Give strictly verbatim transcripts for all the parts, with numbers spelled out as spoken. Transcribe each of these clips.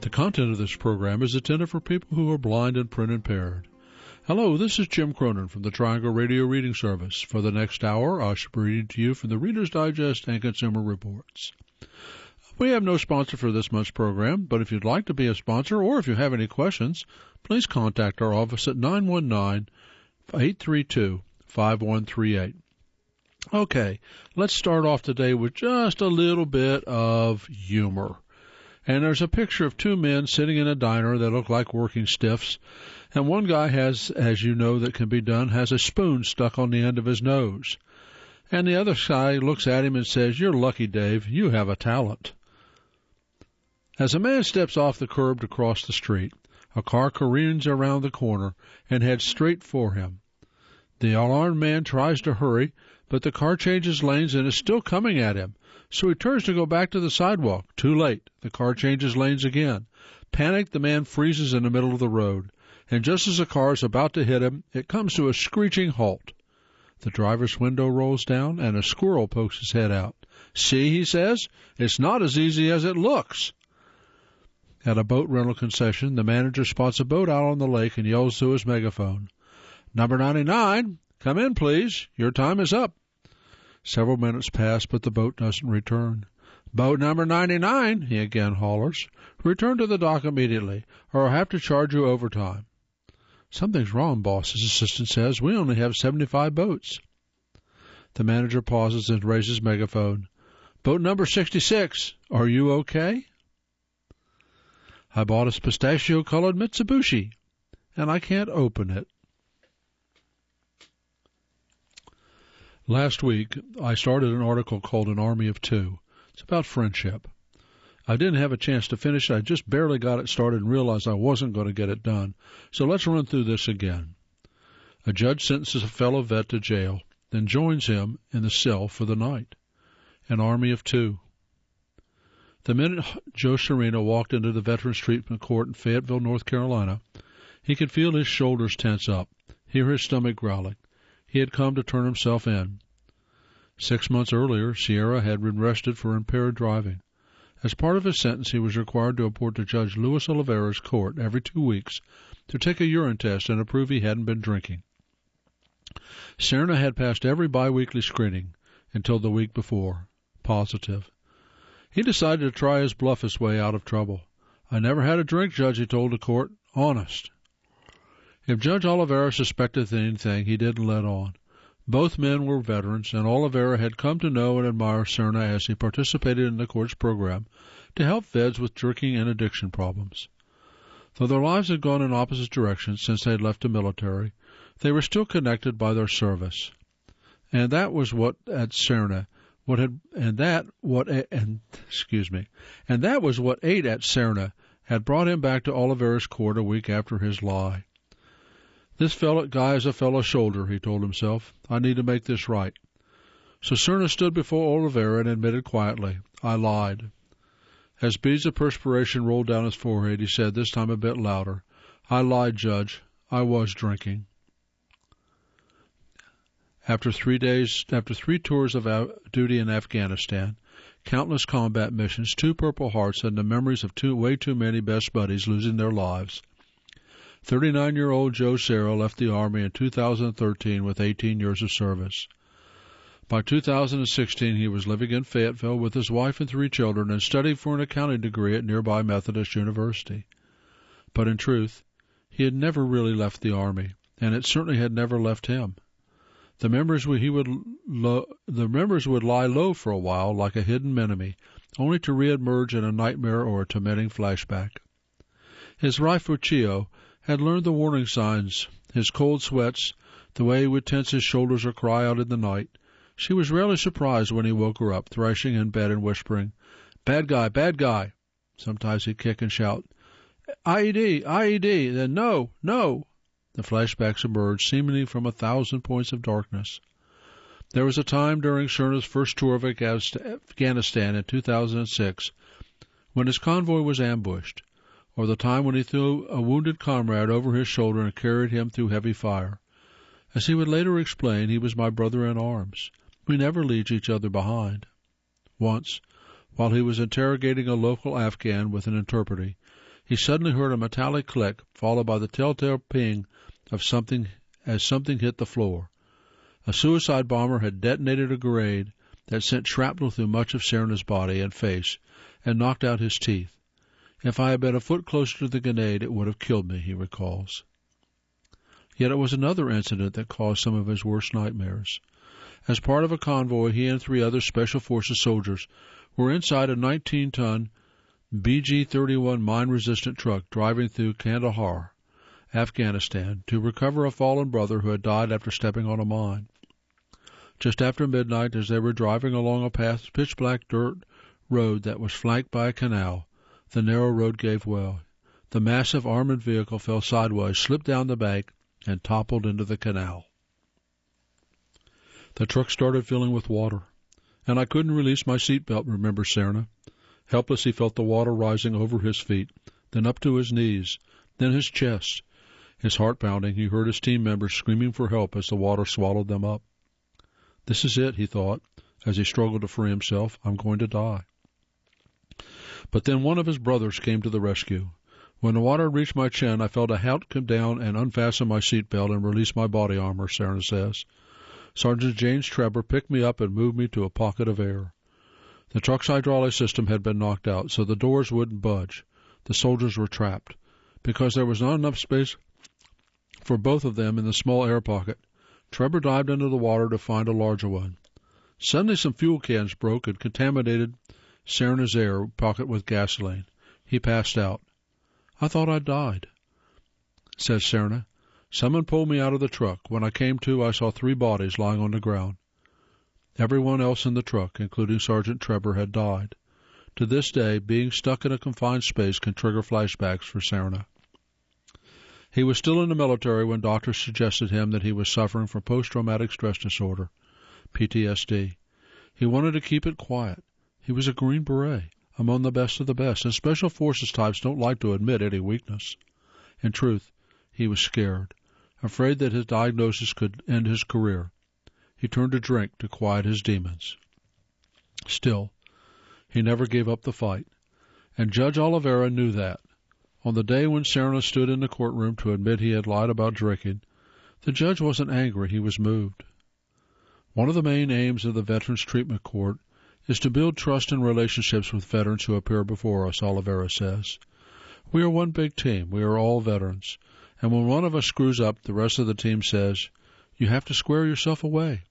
The content of this program is intended for people who are blind and print impaired. Hello, this is Jim Cronin from the Triangle Radio Reading Service. For the next hour, I shall be reading to you from the Reader's Digest and Consumer Reports. We have no sponsor for this month's program, but if you'd like to be a sponsor or if you have any questions, please contact our office at nine one nine, eight three two, five one three eight. Okay, let's start off today with just a little bit of humor. And there's a picture of two men sitting in a diner that look like working stiffs. And one guy has, as you know that can be done, has a spoon stuck on the end of his nose. And the other guy looks at him and says, "You're lucky, Dave. You have a talent." As a man steps off the curb to cross the street, a car careens around the corner and heads straight for him. The alarmed man tries to hurry, but the car changes lanes and is still coming at him. So he turns to go back to the sidewalk. Too late. The car changes lanes again. Panicked, the man freezes in the middle of the road. And just as the car is about to hit him, it comes to a screeching halt. The driver's window rolls down, and a squirrel pokes his head out. "See," he says, "it's not as easy as it looks." At a boat rental concession, the manager spots a boat out on the lake and yells through his megaphone, "Number ninety-nine, come in, please. Your time is up." Several minutes pass, but the boat doesn't return. "Boat number ninety-nine, he again hollers. "Return to the dock immediately, or I'll have to charge you overtime." "Something's wrong, boss," his assistant says. "We only have seventy-five boats." The manager pauses and raises megaphone. "Boat number sixty-six, are you okay?" "I bought a pistachio-colored Mitsubishi, and I can't open it." Last week, I started an article called An Army of Two. It's about friendship. I didn't have a chance to finish it. I just barely got it started and realized I wasn't going to get it done. So let's run through this again. A judge sentences a fellow vet to jail, then joins him in the cell for the night. An Army of Two. The minute Joe Serena walked into the Veterans Treatment Court in Fayetteville, North Carolina, he could feel his shoulders tense up, hear his stomach growling. He had come to turn himself in. Six months earlier, Sierra had been arrested for impaired driving. As part of his sentence, he was required to report to Judge Luis Oliveira's court every two weeks to take a urine test and to prove he hadn't been drinking. Sierra had passed every biweekly screening until the week before. Positive. He decided to try his bluff his way out of trouble. "I never had a drink, Judge," he told the court. "Honest." If Judge Oliveira suspected anything, he didn't let on. Both men were veterans, and Oliveira had come to know and admire Serna as he participated in the court's program to help vets with drinking and addiction problems. Though their lives had gone in opposite directions since they had left the military, they were still connected by their service. And that was what at Serna, what had, and that what, and excuse me, and that was what ate at Serna had brought him back to Oliveira's court a week after his lie. "This fellow guy is a fellow's shoulder," he told himself. "I need to make this right." So Serna stood before Oliveira and admitted quietly, "I lied." As beads of perspiration rolled down his forehead, he said, this time a bit louder, "I lied, Judge. I was drinking." After three days, after three tours of duty in Afghanistan, countless combat missions, two Purple Hearts, and the memories of two way too many best buddies losing their lives, thirty-nine-year-old Joe Serra left the Army in two thousand thirteen with eighteen years of service. By two thousand sixteen, he was living in Fayetteville with his wife and three children and studying for an accounting degree at nearby Methodist University. But in truth, he had never really left the Army, and it certainly had never left him. The memories would, he would lo, the memories would lie low for a while like a hidden enemy, only to reemerge in a nightmare or a tormenting flashback. His wife, Uchio, had learned the warning signs, his cold sweats, the way he would tense his shoulders or cry out in the night. She was rarely surprised when he woke her up, thrashing in bed and whispering, "Bad guy, bad guy." Sometimes he'd kick and shout, "I E D, I E D, then no, no." The flashbacks emerged, seemingly from a thousand points of darkness. There was a time during Serna's first tour of Afghanistan in two thousand six when his convoy was ambushed, or the time when he threw a wounded comrade over his shoulder and carried him through heavy fire. As he would later explain, he was my brother in arms. We never leave each other behind. Once, while he was interrogating a local Afghan with an interpreter, he suddenly heard a metallic click, followed by the telltale ping of something as something hit the floor. A suicide bomber had detonated a grenade that sent shrapnel through much of Serena's body and face and knocked out his teeth. If I had been a foot closer to the grenade, it would have killed me, he recalls. Yet it was another incident that caused some of his worst nightmares. As part of a convoy, he and three other Special Forces soldiers were inside a nineteen-ton B G thirty-one mine-resistant truck driving through Kandahar, Afghanistan, to recover a fallen brother who had died after stepping on a mine. Just after midnight, as they were driving along a path, pitch-black dirt road that was flanked by a canal, the narrow road gave way. The massive armored vehicle fell sideways, slipped down the bank, and toppled into the canal. The truck started filling with water, and I couldn't release my seatbelt, remembers Serna. Helpless, he felt the water rising over his feet, then up to his knees, then his chest. His heart pounding, he heard his team members screaming for help as the water swallowed them up. This is it, he thought, as he struggled to free himself. I'm going to die. But then one of his brothers came to the rescue. When the water reached my chin, I felt a hand come down and unfasten my seatbelt and release my body armor, Serna says. Sergeant James Trevor picked me up and moved me to a pocket of air. The truck's hydraulic system had been knocked out, so the doors wouldn't budge. The soldiers were trapped. Because there was not enough space for both of them in the small air pocket, Trevor dived into the water to find a larger one. Suddenly some fuel cans broke and contaminated Serna's air pocket with gasoline. He passed out. I thought I'd died, says Serna. Someone pulled me out of the truck. When I came to, I saw three bodies lying on the ground. Everyone else in the truck, including Sergeant Trevor, had died. To this day, being stuck in a confined space can trigger flashbacks for Serna. He was still in the military when doctors suggested him that he was suffering from post-traumatic stress disorder, P T S D. He wanted to keep it quiet. He was a Green Beret, among the best of the best, and Special Forces types don't like to admit any weakness. In truth, he was scared, afraid that his diagnosis could end his career. He turned to drink to quiet his demons. Still, he never gave up the fight, and Judge Oliveira knew that. On the day when Serna stood in the courtroom to admit he had lied about drinking, the judge wasn't angry, he was moved. One of the main aims of the Veterans Treatment Court is to build trust and relationships with veterans who appear before us, Oliveira says. We are one big team. We are all veterans. And when one of us screws up, the rest of the team says, you have to square yourself away.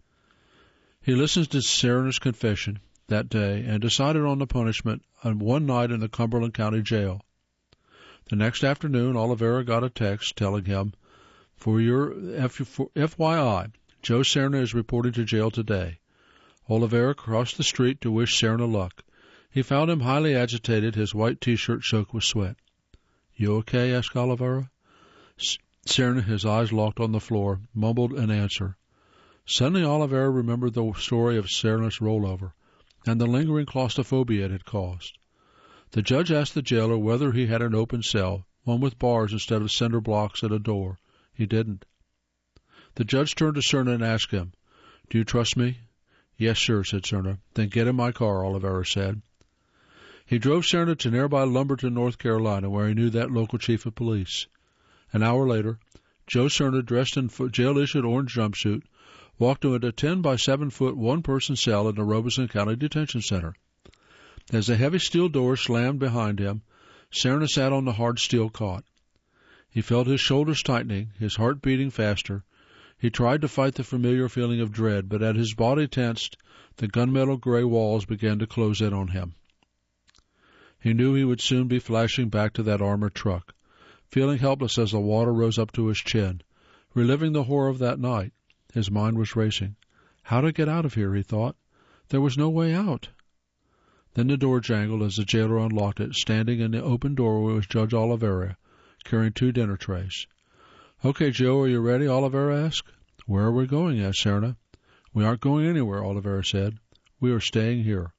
He listens to Serna's confession that day and decided on the punishment on one night in the Cumberland County Jail. The next afternoon, Oliveira got a text telling him, for your F Y I, Joe Serna is reporting to jail today. Oliveira crossed the street to wish Serna luck. He found him highly agitated, his white T-shirt soaked with sweat. You okay? Asked Oliveira. Serna, his eyes locked on the floor, mumbled an answer. Suddenly Oliveira remembered the story of Serna's rollover and the lingering claustrophobia it had caused. The judge asked the jailer whether he had an open cell, one with bars instead of cinder blocks and a door. He didn't. The judge turned to Serna and asked him, Do you trust me? Yes, sir, said Serna. Then get in my car, Oliveira said. He drove Serna to nearby Lumberton, North Carolina, where he knew that local chief of police. An hour later, Joe Serna, dressed in jail-issued orange jumpsuit, walked into a ten by seven foot one-person cell in the Robeson County Detention Center. As the heavy steel door slammed behind him, Serna sat on the hard steel cot. He felt his shoulders tightening, his heart beating faster. He tried to fight the familiar feeling of dread, but as his body tensed, the gunmetal gray walls began to close in on him. He knew he would soon be flashing back to that armored truck, feeling helpless as the water rose up to his chin, reliving the horror of that night. His mind was racing. How to get out of here, he thought. There was no way out. Then the door jangled as the jailer unlocked it. Standing in the open doorway was Judge Oliveira, carrying two dinner trays. Okay, Joe, are you ready? Oliveira asked. Where are we going? Asked Serna. We aren't going anywhere, Oliveira said. We are staying here.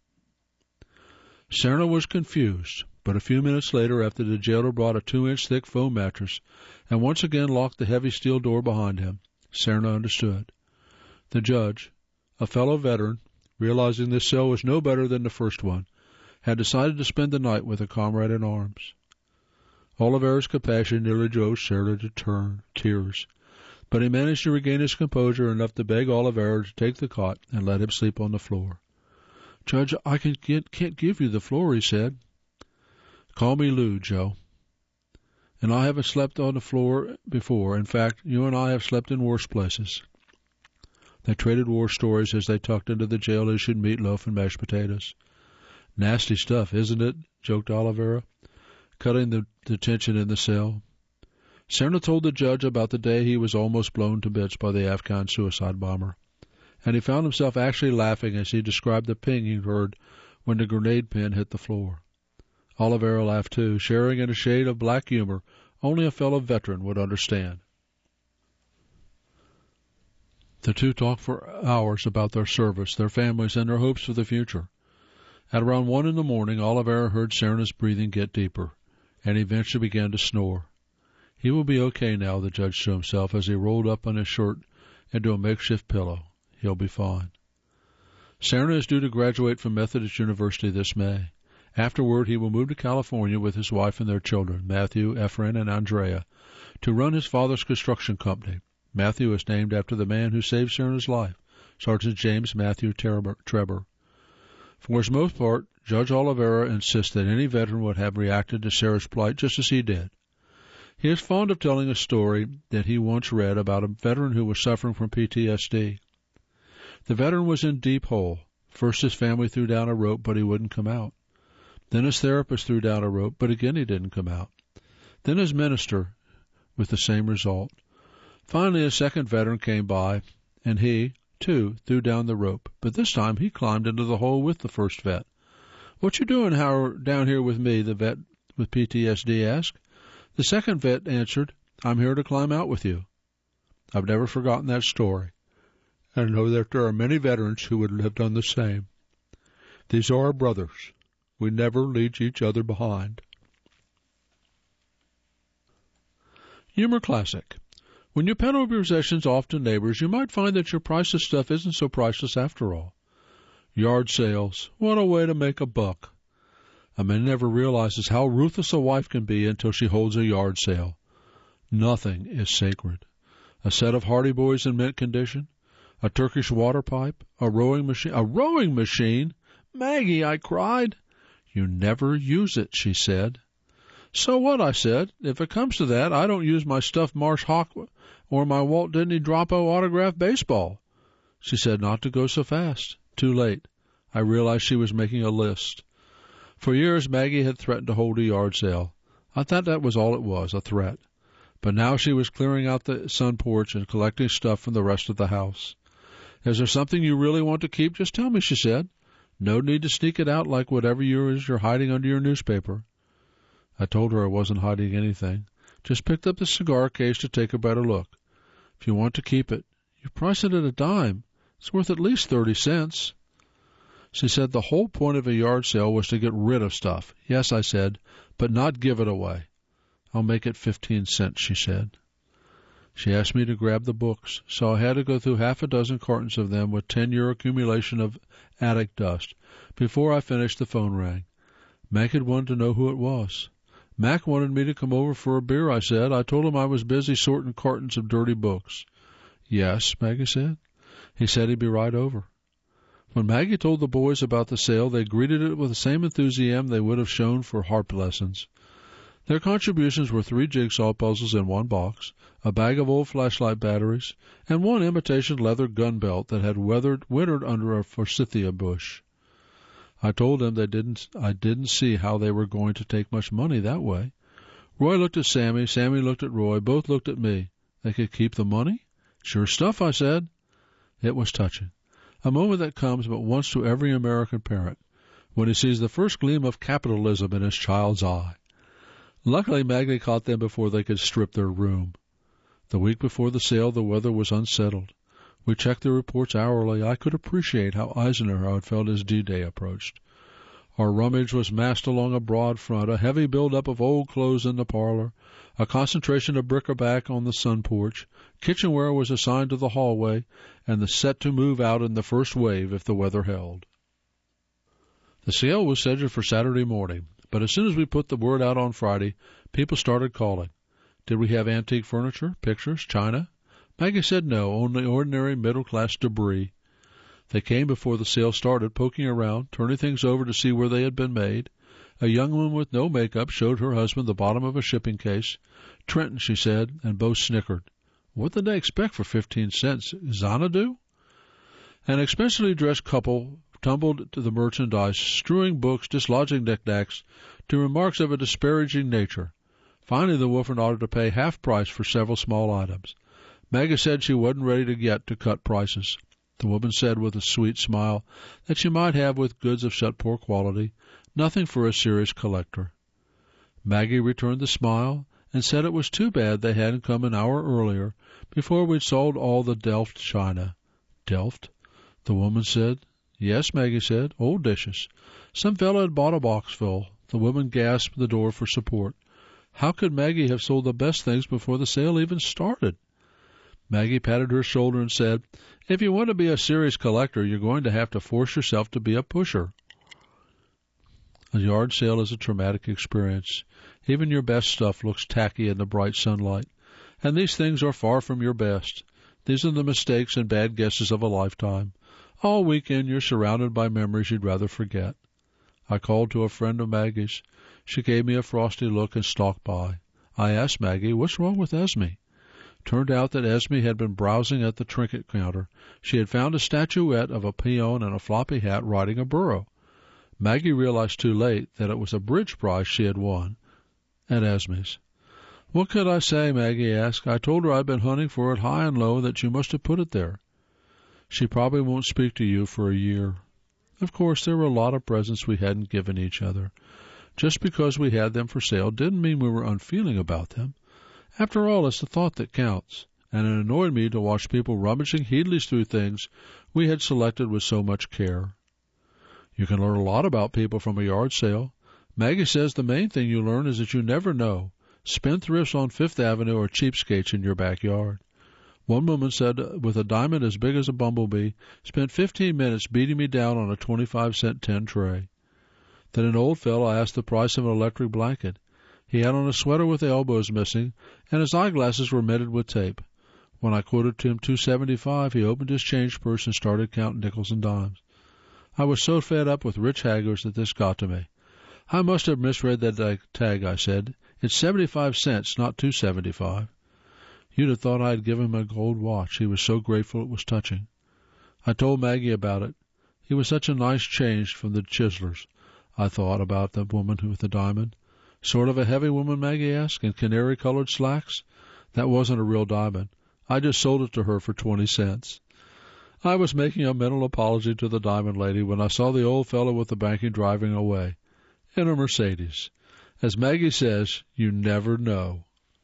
Serna was confused, but a few minutes later, after the jailer brought a two-inch thick foam mattress and once again locked the heavy steel door behind him, Serna understood. The judge, a fellow veteran, realizing this cell was no better than the first one, had decided to spend the night with a comrade in arms. Olivera's compassion nearly drove Sarah to turn, tears, but he managed to regain his composure enough to beg Olivera to take the cot and let him sleep on the floor. "Judge, I can get, can't give you the floor," he said. "Call me Lou, Joe. And I haven't slept on the floor before. In fact, you and I have slept in worse places." They traded war stories as they tucked into the jail-issued meatloaf and mashed potatoes. "Nasty stuff, isn't it?" joked Olivera, cutting the, the tension in the cell. Serna told the judge about the day he was almost blown to bits by the Afghan suicide bomber, and he found himself actually laughing as he described the ping he heard when the grenade pin hit the floor. Olivera laughed too, sharing in a shade of black humor only a fellow veteran would understand. The two talked for hours about their service, their families, and their hopes for the future. At around one in the morning, Olivera heard Serna's breathing get deeper, and he eventually began to snore. He will be okay now, the judge to himself, as he rolled up on his shirt into a makeshift pillow. He'll be fine. Serna is due to graduate from Methodist University this May. Afterward, he will move to California with his wife and their children, Matthew, Ephraim, and Andrea, to run his father's construction company. Matthew is named after the man who saved Serna's life, Sergeant James Matthew Trebor. For his most part, Judge Olivera insists that any veteran would have reacted to Sarah's plight just as he did. He is fond of telling a story that he once read about a veteran who was suffering from P T S D. The veteran was in deep hole. First his family threw down a rope, but he wouldn't come out. Then his therapist threw down a rope, but again he didn't come out. Then his minister, with the same result. Finally, a second veteran came by, and he, too, threw down the rope, but this time he climbed into the hole with the first vet. "What you doing Howard, down here with me?" the vet with P T S D asked. The second vet answered, "I'm here to climb out with you." I've never forgotten that story, and I know that there are many veterans who would have done the same. These are our brothers. We never leave each other behind. Humor Classic. When you peddle your possessions off to neighbors, you might find that your priceless stuff isn't so priceless after all. Yard sales. What a way to make a buck. A man never realizes how ruthless a wife can be until she holds a yard sale. Nothing is sacred. A set of Hardy Boys in mint condition, a Turkish water pipe, a rowing machine. A rowing machine? Maggie, I cried. You never use it, she said. So what, I said. If it comes to that, I don't use my stuffed Marsh Hawk or my Walt Disney Droppo autographed baseball. She said not to go so fast. Too late. I realized she was making a list. For years, Maggie had threatened to hold a yard sale. I thought that was all it was, a threat. But now she was clearing out the sun porch and collecting stuff from the rest of the house. Is there something you really want to keep? Just tell me, she said. No need to sneak it out like whatever you is you're hiding under your newspaper. I told her I wasn't hiding anything. Just picked up the cigar case to take a better look. If you want to keep it, you price it at a dime. It's worth at least thirty cents. She said the whole point of a yard sale was to get rid of stuff. Yes, I said, but not give it away. I'll make it fifteen cents, she said. She asked me to grab the books, so I had to go through half a dozen cartons of them with ten-year accumulation of attic dust. Before I finished, the phone rang. Mac had wanted to know who it was. Mac wanted me to come over for a beer, I said. I told him I was busy sorting cartons of dirty books. Yes, Maggie said. He said he'd be right over. When Maggie told the boys about the sale, they greeted it with the same enthusiasm they would have shown for harp lessons. Their contributions were three jigsaw puzzles in one box, a bag of old flashlight batteries, and one imitation leather gun belt that had weathered, wintered under a forsythia bush. I told them they didn't, I didn't see how they were going to take much money that way. Roy looked at Sammy, Sammy looked at Roy, both looked at me. They could keep the money? Sure stuff, I said. It was touching. A moment that comes but once to every American parent, when he sees the first gleam of capitalism in his child's eye. Luckily, Maggie caught them before they could strip their room. The week before the sale, the weather was unsettled. We checked the reports hourly. I could appreciate how Eisenhower had felt as D-Day approached. Our rummage was massed along a broad front, a heavy build-up of old clothes in the parlor, a concentration of bric-a-brac on the sun porch. Kitchenware was assigned to the hallway, and the set to move out in the first wave if the weather held. The sale was scheduled for Saturday morning, But as soon as we put the word out on Friday, people started calling. Did we have antique furniture, pictures, china? Maggie said no, only ordinary middle-class debris. They came before the sale started, poking around, turning things over to see where they had been made. A young woman with no makeup showed her husband the bottom of a shipping case. Trenton, she said, and both snickered. What did they expect for fifteen cents? Xanadu? An expensively dressed couple tumbled to the merchandise, strewing books, dislodging knickknacks, to remarks of a disparaging nature. Finally, the woman offered to pay half price for several small items. Maggie said she wasn't ready to yet to cut prices. The woman said with a sweet smile that she might have with goods of such poor quality, nothing for a serious collector. Maggie returned the smile and said it was too bad they hadn't come an hour earlier, before we'd sold all the Delft china. Delft? The woman said. Yes, Maggie said, old dishes. Some fellow had bought a box full. The woman gasped at the door for support. How could Maggie have sold the best things before the sale even started? Maggie patted her shoulder and said, if you want to be a serious collector, you're going to have to force yourself to be a pusher. A yard sale is a traumatic experience. Even your best stuff looks tacky in the bright sunlight. And these things are far from your best. These are the mistakes and bad guesses of a lifetime. All weekend you're surrounded by memories you'd rather forget. I called to a friend of Maggie's. She gave me a frosty look and stalked by. I asked Maggie, what's wrong with Esme? Turned out that Esme had been browsing at the trinket counter. She had found a statuette of a peon in a floppy hat riding a burro. Maggie realized too late that it was a bridge prize she had won at Esme's. What could I say, Maggie asked. I told her I'd been hunting for it high and low, that you must have put it there. She probably won't speak to you for a year. Of course, there were a lot of presents we hadn't given each other. Just because we had them for sale didn't mean we were unfeeling about them. After all, it's the thought that counts, and it annoyed me to watch people rummaging heedlessly through things we had selected with so much care. You can learn a lot about people from a yard sale. Maggie says the main thing you learn is that you never know. Spendthrifts on Fifth Avenue are cheapskates in your backyard. One woman said, with a diamond as big as a bumblebee, spent fifteen minutes beating me down on a twenty-five cent tin tray. Then an old fellow asked the price of an electric blanket. He had on a sweater with the elbows missing, and his eyeglasses were mitted with tape. When I quoted to him two seventy-five, he opened his change purse and started counting nickels and dimes. I was so fed up with rich haggers that this got to me. I must have misread that tag, I said. It's seventy-five cents, not two seventy-five. You'd have thought I had given him a gold watch. He was so grateful it was touching. I told Maggie about it. He was such a nice change from the chiselers. I thought about the woman with the diamond. Sort of a heavy woman, Maggie asked, in canary-colored slacks? That wasn't a real diamond. I just sold it to her for twenty cents. I was making a mental apology to the diamond lady when I saw the old fellow with the banking driving away in a Mercedes. As Maggie says, you never know.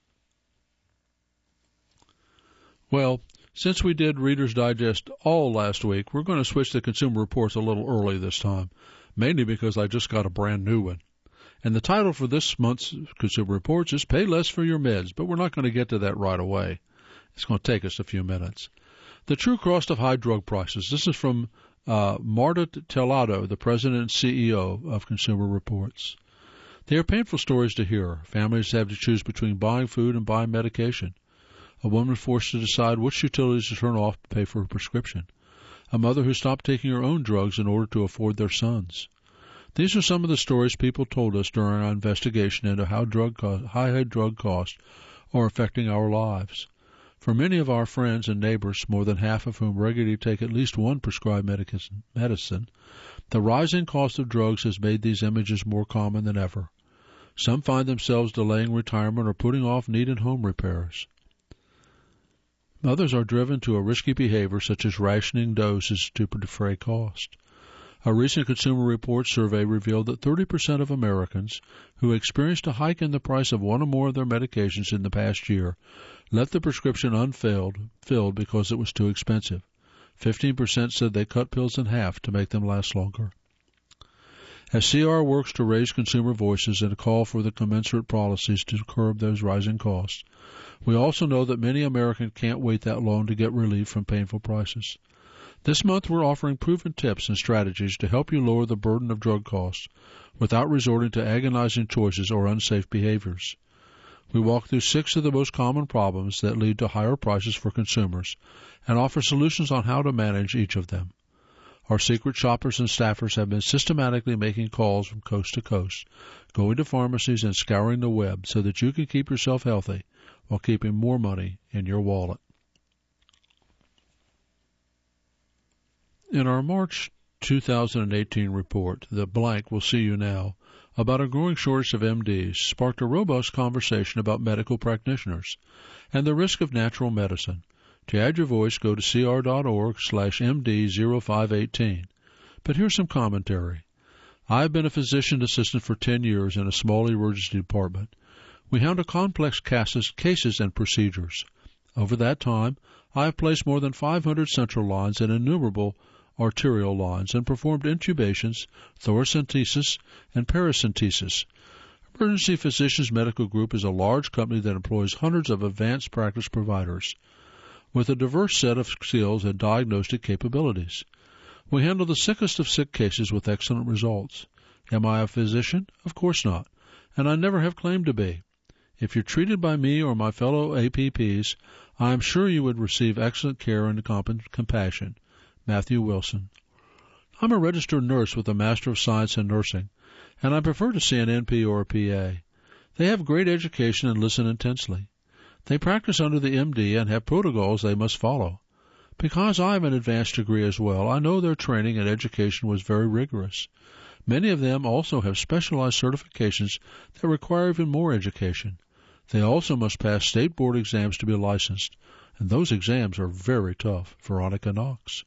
Well, since we did Reader's Digest all last week, we're going to switch to Consumer Reports a little early this time, mainly because I just got a brand new one. And the title for this month's Consumer Reports is Pay Less for Your Meds, but we're not going to get to that right away. It's going to take us a few minutes. The true cost of high drug prices. This is from uh, Marta Tellado, the president and C E O of Consumer Reports. They are painful stories to hear. Families have to choose between buying food and buying medication. A woman forced to decide which utilities to turn off to pay for her prescription. A mother who stopped taking her own drugs in order to afford their sons. These are some of the stories people told us during our investigation into how drug co- high drug costs are affecting our lives. For many of our friends and neighbors, more than half of whom regularly take at least one prescribed medicine, the rising cost of drugs has made these images more common than ever. Some find themselves delaying retirement or putting off needed home repairs. Others are driven to a risky behavior such as rationing doses to defray cost. A recent Consumer Reports survey revealed that thirty percent of Americans who experienced a hike in the price of one or more of their medications in the past year left the prescription unfilled filled because it was too expensive. fifteen percent said they cut pills in half to make them last longer. As C R works to raise consumer voices and call for the commensurate policies to curb those rising costs, we also know that many Americans can't wait that long to get relief from painful prices. This month we're offering proven tips and strategies to help you lower the burden of drug costs without resorting to agonizing choices or unsafe behaviors. We walk through six of the most common problems that lead to higher prices for consumers and offer solutions on how to manage each of them. Our secret shoppers and staffers have been systematically making calls from coast to coast, going to pharmacies and scouring the web so that you can keep yourself healthy while keeping more money in your wallet. In our March two thousand eighteen report, The Blank Will See You Now, about a growing shortage of M Ds, sparked a robust conversation about medical practitioners and the risk of natural medicine. To add your voice, go to cr.org slash MD0518. But here's some commentary. I've been a physician assistant for ten years in a small emergency department. We handle complex cases, cases and procedures. Over that time, I have placed more than five hundred central lines and innumerable arterial lines and performed intubations, thoracentesis, and paracentesis. Emergency Physicians Medical Group is a large company that employs hundreds of advanced practice providers with a diverse set of skills and diagnostic capabilities. We handle the sickest of sick cases with excellent results. Am I a physician? Of course not, and I never have claimed to be. If you're treated by me or my fellow A P Ps, I am sure you would receive excellent care and comp- compassion. Matthew Wilson. I'm a registered nurse with a Master of Science in Nursing, and I prefer to see an N P or a P A. They have great education and listen intensely. They practice under the M D and have protocols they must follow. Because I have an advanced degree as well, I know their training and education was very rigorous. Many of them also have specialized certifications that require even more education. They also must pass state board exams to be licensed, and those exams are very tough. Veronica Knox.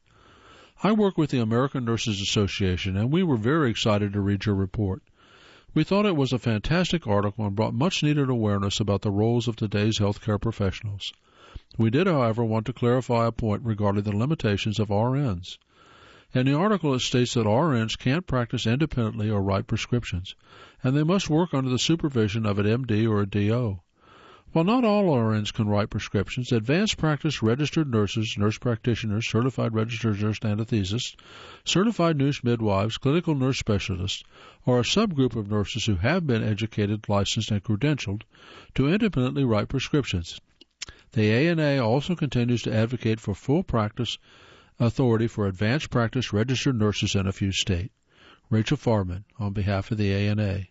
I work with the American Nurses Association, and we were very excited to read your report. We thought it was a fantastic article and brought much-needed awareness about the roles of today's healthcare professionals. We did, however, want to clarify a point regarding the limitations of R Ns. In the article, it states that R Ns can't practice independently or write prescriptions, and they must work under the supervision of an M D or a D O. While not all R Ns can write prescriptions, advanced practice registered nurses, nurse practitioners, certified registered nurse anesthetists, certified nurse midwives, clinical nurse specialists are a subgroup of nurses who have been educated, licensed, and credentialed to independently write prescriptions. The A N A also continues to advocate for full practice authority for advanced practice registered nurses in a few states. Rachel Farman, on behalf of the A N A.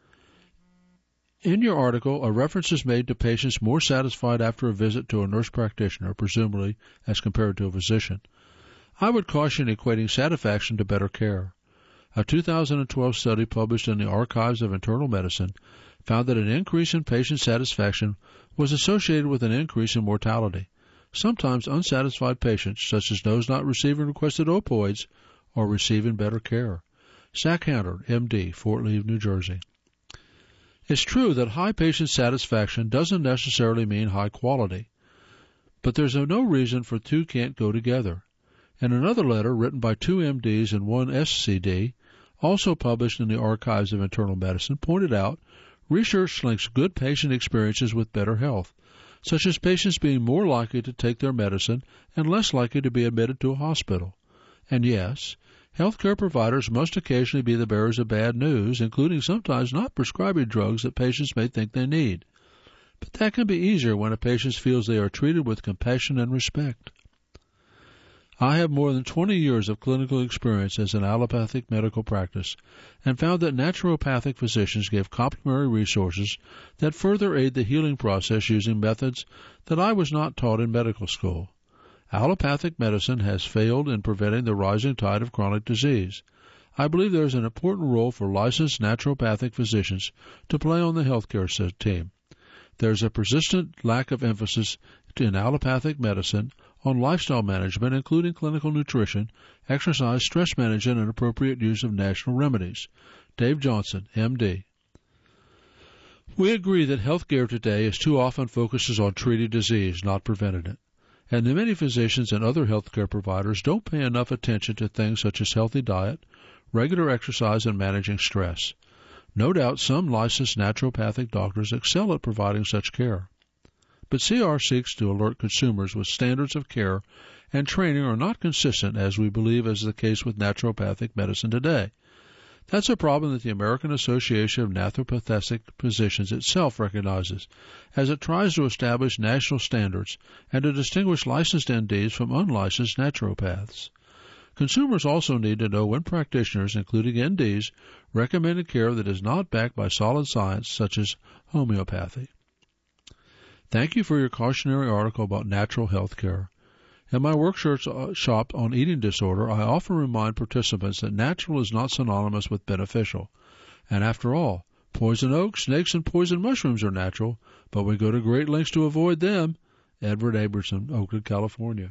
In your article, a reference is made to patients more satisfied after a visit to a nurse practitioner, presumably as compared to a physician. I would caution equating satisfaction to better care. A two thousand twelve study published in the Archives of Internal Medicine found that an increase in patient satisfaction was associated with an increase in mortality. Sometimes unsatisfied patients, such as those not receiving requested opioids, are receiving better care. Zach Hanner, M D, Fort Lee, New Jersey. It's true that high patient satisfaction doesn't necessarily mean high quality, but there's no reason for two can't go together. In another letter written by two M Ds and one S C D, also published in the Archives of Internal Medicine, pointed out research links good patient experiences with better health, such as patients being more likely to take their medicine and less likely to be admitted to a hospital. And yes, healthcare providers must occasionally be the bearers of bad news, including sometimes not prescribing drugs that patients may think they need. But that can be easier when a patient feels they are treated with compassion and respect. I have more than twenty years of clinical experience as an allopathic medical practice and found that naturopathic physicians give complementary resources that further aid the healing process using methods that I was not taught in medical school. Allopathic medicine has failed in preventing the rising tide of chronic disease. I believe there is an important role for licensed naturopathic physicians to play on the healthcare team. There is a persistent lack of emphasis in allopathic medicine on lifestyle management, including clinical nutrition, exercise, stress management, and appropriate use of natural remedies. Dave Johnson, M D. We agree that healthcare today is too often focuses on treating disease, not preventing it. And many physicians and other healthcare providers don't pay enough attention to things such as healthy diet, regular exercise, and managing stress. No doubt some licensed naturopathic doctors excel at providing such care. but C R seeks to alert consumers with standards of care and training are not consistent, as we believe is the case with naturopathic medicine today. That's a problem that the American Association of Naturopathic Physicians itself recognizes, as it tries to establish national standards and to distinguish licensed N Ds from unlicensed naturopaths. Consumers also need to know when practitioners, including N Ds, recommend care that is not backed by solid science, such as homeopathy. Thank you for your cautionary article about natural health care. In my workshop on eating disorder, I often remind participants that natural is not synonymous with beneficial. And after all, poison oak, snakes, and poison mushrooms are natural, but we go to great lengths to avoid them. Edward Aberson, Oakland, California.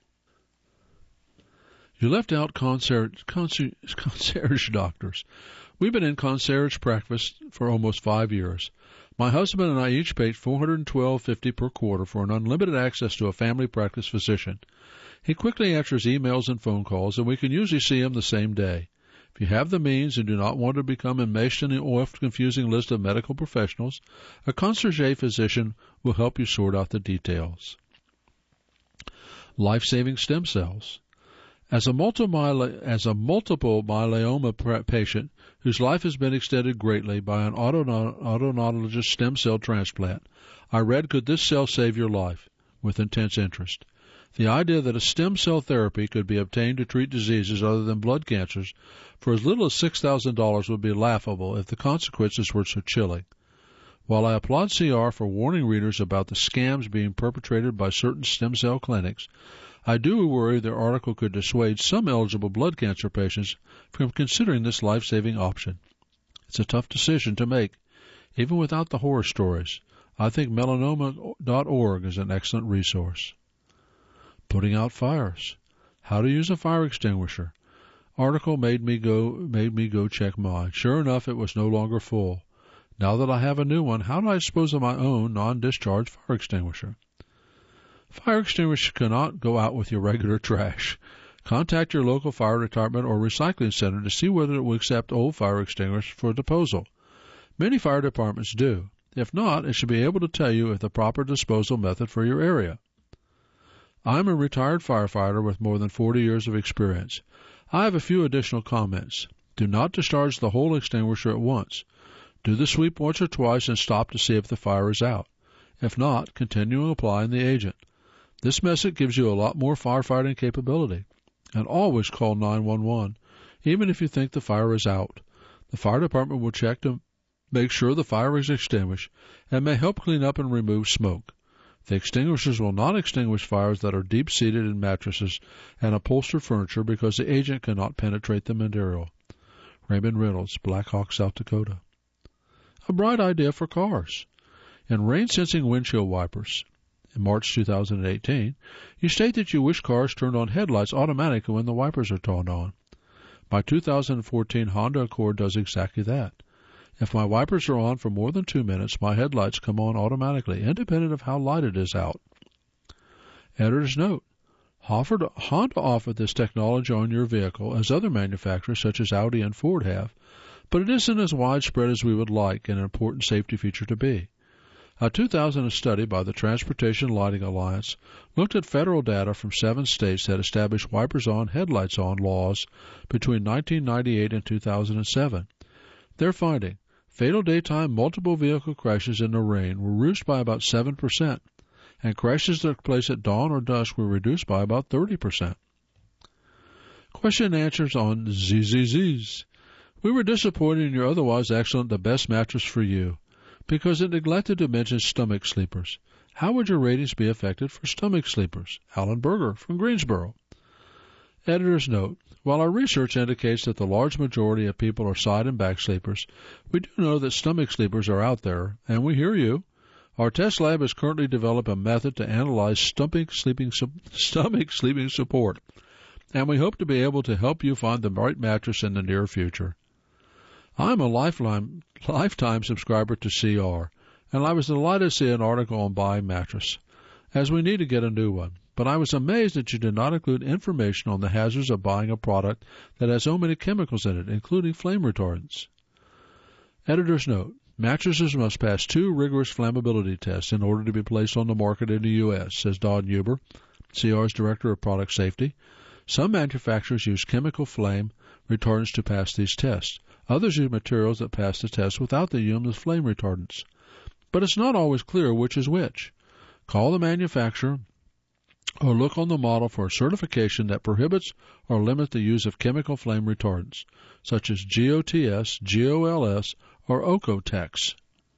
You left out concierge, concierge, concierge doctors. We've been in concierge practice for almost five years. My husband and I each paid four hundred twelve dollars and fifty cents per quarter for an unlimited access to a family practice physician. He quickly answers emails and phone calls, and we can usually see him the same day. If you have the means and do not want to become enmeshed in the oft-confusing list of medical professionals, a concierge physician will help you sort out the details. Life-saving stem cells. As a, multi- as a multiple myeloma patient whose life has been extended greatly by an autologous stem cell transplant, I read Could This Cell Save Your Life? With intense interest. The idea that a stem cell therapy could be obtained to treat diseases other than blood cancers for as little as six thousand dollars would be laughable if the consequences were so chilling. While I applaud C R for warning readers about the scams being perpetrated by certain stem cell clinics, I do worry their article could dissuade some eligible blood cancer patients from considering this life-saving option. It's a tough decision to make, even without the horror stories. I think melanoma dot org is an excellent resource. Putting out fires. How to use a fire extinguisher. Article made me go made me go check mine. Sure enough, it was no longer full. Now that I have a new one, how do I dispose of my own non-discharge fire extinguisher? Fire extinguishers cannot go out with your regular trash. Contact your local fire department or recycling center to see whether it will accept old fire extinguishers for disposal. Many fire departments do. If not, it should be able to tell you if the proper disposal method for your area. I'm a retired firefighter with more than forty years of experience. I have a few additional comments. Do not discharge the whole extinguisher at once. Do the sweep once or twice and stop to see if the fire is out. If not, continue applying the agent. This method gives you a lot more firefighting capability. And always call nine one one, even if you think the fire is out. The fire department will check to make sure the fire is extinguished and may help clean up and remove smoke. The extinguishers will not extinguish fires that are deep-seated in mattresses and upholstered furniture because the agent cannot penetrate the material. Raymond Reynolds, Black Hawk, South Dakota. A bright idea for cars. In rain-sensing windshield wipers, in March two thousand eighteen, you state that you wish cars turned on headlights automatically when the wipers are turned on. My two thousand fourteen Honda Accord does exactly that. If my wipers are on for more than two minutes, my headlights come on automatically, independent of how light it is out. Editor's note. Honda offered this technology on your vehicle, as other manufacturers such as Audi and Ford have, but it isn't as widespread as we would like and an important safety feature to be. A two thousand study by the Transportation Lighting Alliance looked at federal data from seven states that established wipers on, headlights on laws between nineteen ninety-eight and two thousand seven. Their finding, fatal daytime multiple vehicle crashes in the rain were reduced by about seven percent, and crashes that took place at dawn or dusk were reduced by about thirty percent. Question and answers on Z Z Zs. We were disappointed in your otherwise excellent The Best Mattress for You, because it neglected to mention stomach sleepers. How would your ratings be affected for stomach sleepers? Alan Berger from Greensboro. Editor's note. While our research indicates that the large majority of people are side and back sleepers, we do know that stomach sleepers are out there, and we hear you. Our test lab has currently developed a method to analyze stomach sleeping, stomach sleeping support, and we hope to be able to help you find the right mattress in the near future. I'm a lifeline, lifetime subscriber to C R, and I was delighted to see an article on buying mattress, as we need to get a new one. But I was amazed that you did not include information on the hazards of buying a product that has so many chemicals in it, including flame retardants. Editor's note. Mattresses must pass two rigorous flammability tests in order to be placed on the market in the U S, says Don Huber, C R's Director of Product Safety. Some manufacturers use chemical flame retardants to pass these tests. Others use materials that pass the test without the use of flame retardants. But it's not always clear which is which. Call the manufacturer or look on the model for a certification that prohibits or limits the use of chemical flame retardants, such as G O T S, G O L S, or Okotex.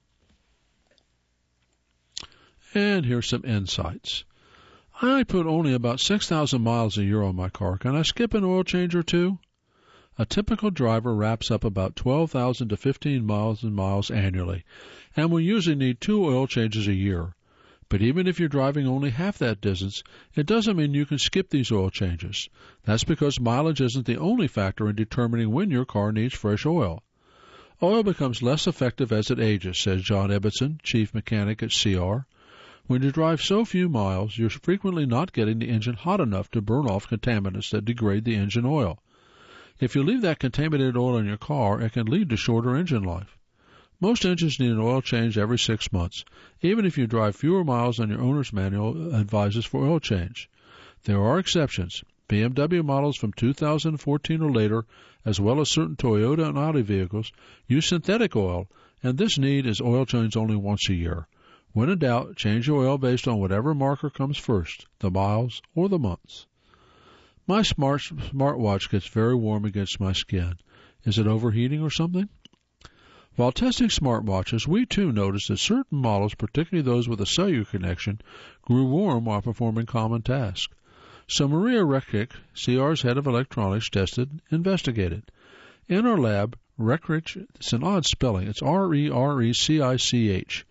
And here's some insights. I put only about six thousand miles a year on my car. Can I skip an oil change or two? A typical driver wraps up about twelve thousand to fifteen thousand miles annually, and will usually need two oil changes a year. But even if you're driving only half that distance, it doesn't mean you can skip these oil changes. That's because mileage isn't the only factor in determining when your car needs fresh oil. Oil becomes less effective as it ages, says John Ibbotson, chief mechanic at C R. When you drive so few miles, you're frequently not getting the engine hot enough to burn off contaminants that degrade the engine oil. If you leave that contaminated oil in your car, it can lead to shorter engine life. Most engines need an oil change every six months, even if you drive fewer miles than your owner's manual advises for oil change. There are exceptions. B M W models from two thousand fourteen or later, as well as certain Toyota and Audi vehicles, use synthetic oil, and this need is oil change only once a year. When in doubt, change your oil based on whatever marker comes first, the miles or the months. My smart smartwatch gets very warm against my skin. Is it overheating or something? While testing smartwatches, we too noticed that certain models, particularly those with a cellular connection, grew warm while performing common tasks. So Maria Rekrich, C R's head of electronics, tested, investigated. In our lab, Rekrich, it's an odd spelling, it's R E R E C I C H,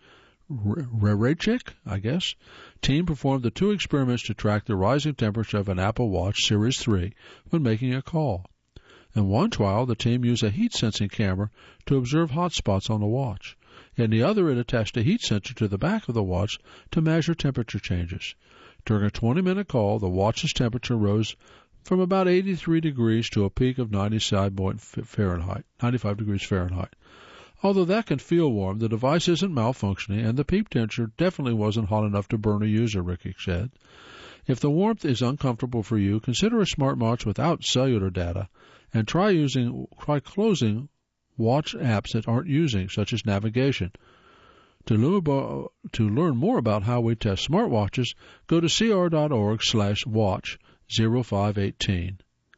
Rekrich, I guess, team performed the two experiments to track the rising temperature of an Apple Watch Series three when making a call. In one trial, the team used a heat-sensing camera to observe hot spots on the watch. In the other, it attached a heat sensor to the back of the watch to measure temperature changes. During a twenty-minute call, the watch's temperature rose from about eighty-three degrees to a peak of ninety-five degrees Fahrenheit. Although that can feel warm, the device isn't malfunctioning, and the peak temperature definitely wasn't hot enough to burn a user, Ricky said. If the warmth is uncomfortable for you, consider a smartwatch without cellular data, and try using try closing watch apps that aren't using, such as navigation. To learn, to learn more about how we test smartwatches, go to cr.org slash watch zero five eighteen.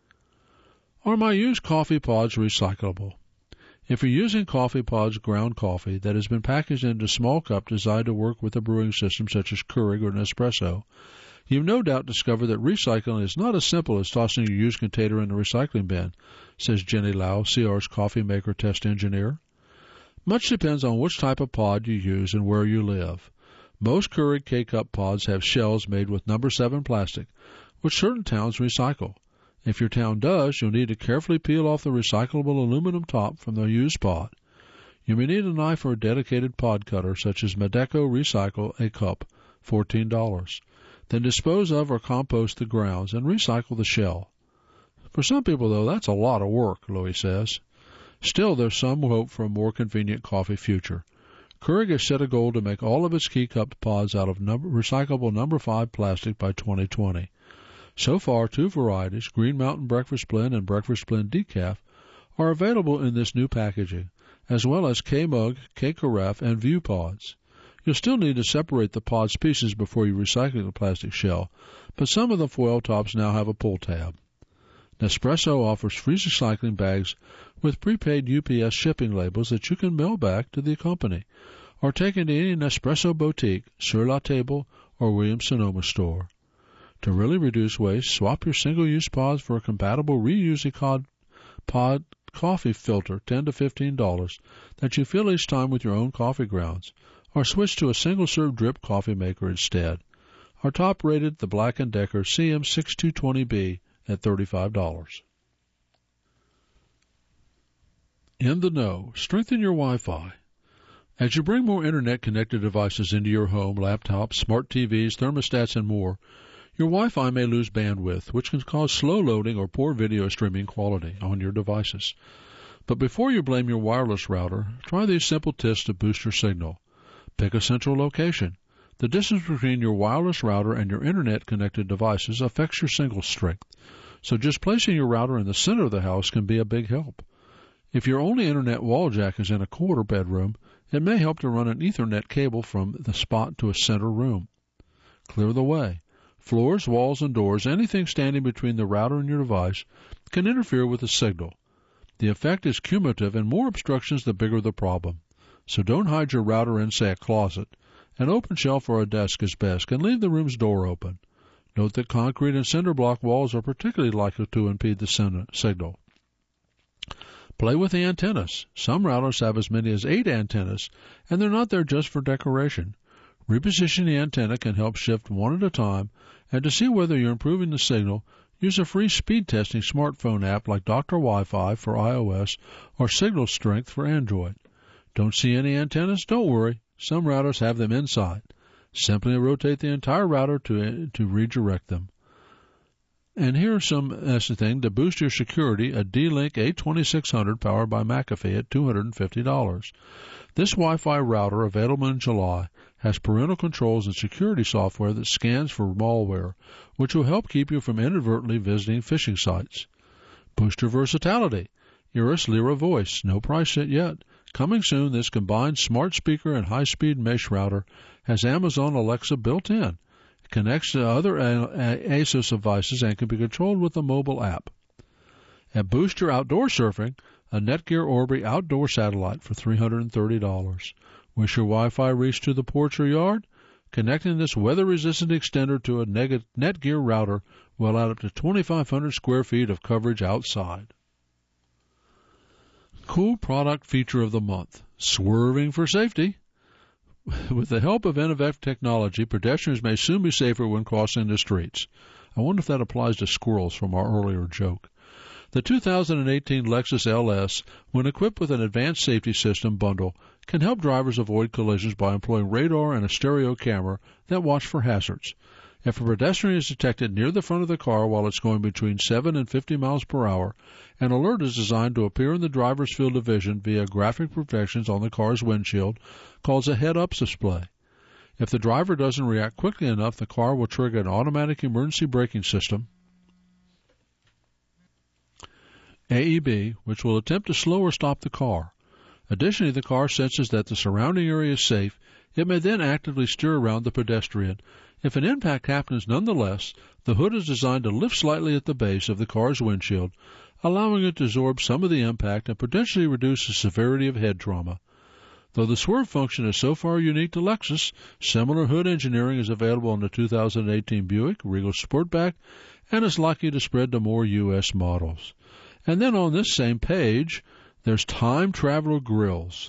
Are my used coffee pods recyclable? If you're using Coffee Pods ground coffee that has been packaged into a small cup designed to work with a brewing system such as Keurig or Nespresso, you've no doubt discovered that recycling is not as simple as tossing your used container in the recycling bin, says Jenny Lau, C R's coffee maker test engineer. Much depends on which type of pod you use and where you live. Most Keurig K-Cup pods have shells made with number seven plastic, which certain towns recycle. If your town does, you'll need to carefully peel off the recyclable aluminum top from the used pod. You may need a knife or a dedicated pod cutter, such as Medeco Recycle a Cup, fourteen dollars. Then dispose of or compost the grounds and recycle the shell. For some people, though, that's a lot of work, Louis says. Still, there's some hope for a more convenient coffee future. Keurig has set a goal to make all of its K-Cup pods out of number, recyclable number five plastic by twenty twenty. So far, two varieties, Green Mountain Breakfast Blend and Breakfast Blend Decaf, are available in this new packaging, as well as K-Mug, K-Carafe, and View pods. You'll still need to separate the pod's pieces before you recycle the plastic shell, but some of the foil tops now have a pull tab. Nespresso offers free recycling bags with prepaid U P S shipping labels that you can mail back to the company, or take into any Nespresso boutique, Sur La Table, or Williams-Sonoma store. To really reduce waste, swap your single-use pods for a compatible reusable pod coffee filter, ten to fifteen dollars, that you fill each time with your own coffee grounds, or switch to a single-serve drip coffee maker instead. Our top-rated, the Black and Decker C M sixty-two twenty B at thirty-five dollars. In the know, strengthen your Wi-Fi. As you bring more Internet-connected devices into your home, laptops, smart T Vs, thermostats, and more, your Wi-Fi may lose bandwidth, which can cause slow loading or poor video streaming quality on your devices. But before you blame your wireless router, try these simple tips to boost your signal. Pick a central location. The distance between your wireless router and your internet-connected devices affects your signal strength, so just placing your router in the center of the house can be a big help. If your only internet wall jack is in a quarter bedroom, it may help to run an Ethernet cable from the spot to a center room. Clear the way. Floors, walls, and doors, anything standing between the router and your device, can interfere with the signal. The effect is cumulative, and more obstructions the bigger the problem. So don't hide your router in, say, a closet. An open shelf or a desk is best, and leave the room's door open. Note that concrete and cinder block walls are particularly likely to impede the signal. Play with the antennas. Some routers have as many as eight antennas, and they're not there just for decoration. Repositioning the antenna can help shift one at a time, and to see whether you're improving the signal, use a free speed testing smartphone app like Doctor Wi-Fi for iOS or Signal Strength for Android. Don't see any antennas? Don't worry. Some routers have them inside. Simply rotate the entire router to to redirect them. And here's some that's the thing to boost your security: a D-Link A twenty-six hundred powered by McAfee at two hundred fifty dollars. This Wi-Fi router, available in July, has parental controls and security software that scans for malware, which will help keep you from inadvertently visiting phishing sites. Boost your versatility. Iris Lyra Voice, no price set yet. Coming soon, this combined smart speaker and high-speed mesh router has Amazon Alexa built in. It connects to other ASUS devices and can be controlled with a mobile app. And boost your outdoor surfing, a Netgear Orbi outdoor satellite for three hundred thirty dollars. Wish your Wi-Fi reached to the porch or yard? Connecting this weather-resistant extender to a Netgear router will add up to twenty-five hundred square feet of coverage outside. Cool product feature of the month: swerving for safety. With the help of innovative technology, pedestrians may soon be safer when crossing the streets. I wonder if that applies to squirrels from our earlier joke. The two thousand eighteen Lexus L S, when equipped with an advanced safety system bundle, can help drivers avoid collisions by employing radar and a stereo camera that watch for hazards. If a pedestrian is detected near the front of the car while it's going between seven and fifty miles per hour, an alert is designed to appear in the driver's field of vision via graphic projections on the car's windshield called a head-up display. If the driver doesn't react quickly enough, the car will trigger an automatic emergency braking system, A E B, which will attempt to slow or stop the car. Additionally, the car senses that the surrounding area is safe. It may then actively steer around the pedestrian. If an impact happens nonetheless, the hood is designed to lift slightly at the base of the car's windshield, allowing it to absorb some of the impact and potentially reduce the severity of head trauma. Though the swerve function is so far unique to Lexus, similar hood engineering is available on the two thousand eighteen Buick Regal Sportback and is likely to spread to more U S models. And then on this same page, there's Time Traveler Grills.